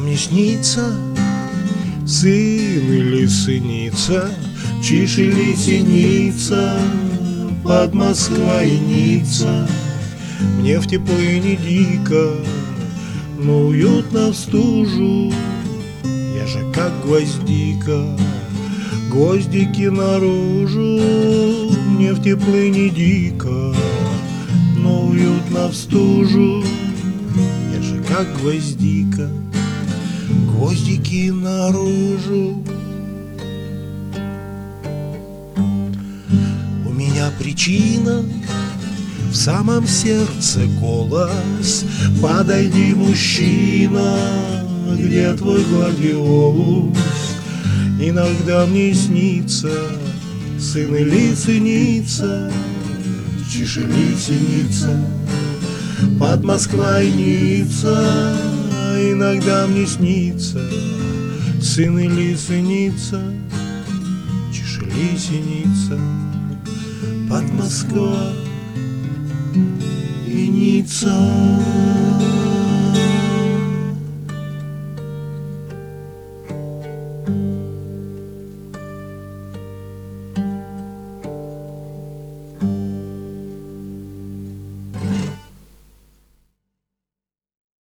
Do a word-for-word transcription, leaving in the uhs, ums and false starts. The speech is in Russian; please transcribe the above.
мне снится сын или сыница, чиж или синица, под Москвой Ницца. Мне в тепло и не дико, но уютно в стужу. Я же как гвоздика, гвоздики наружу. Мне в тепло и не дико, но уютно в стужу. Я же как гвоздика, гвоздики наружу. У меня причина в самом сердце голос. Подойди, мужчина, где твой гладиолус? Иногда мне снится сын или синица, чиж или синица, под Москвой Ницца. Иногда мне снится сын или синица, чиж или синица, под Москвой и Ницца.